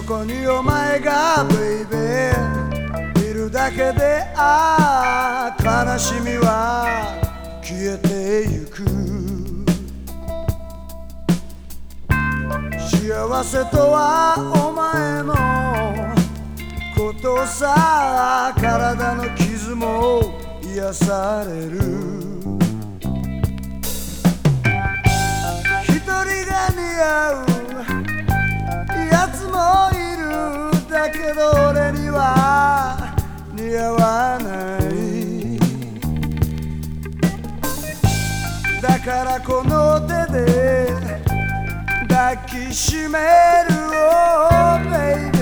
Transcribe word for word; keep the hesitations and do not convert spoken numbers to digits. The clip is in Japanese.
こにお前がベイベーいるだけでああ悲しみは消えてゆく幸せとはお前のことさ体の傷も癒される一人が似合うやつもいるだけど俺には似合わないだからこの手で抱きしめるoh baby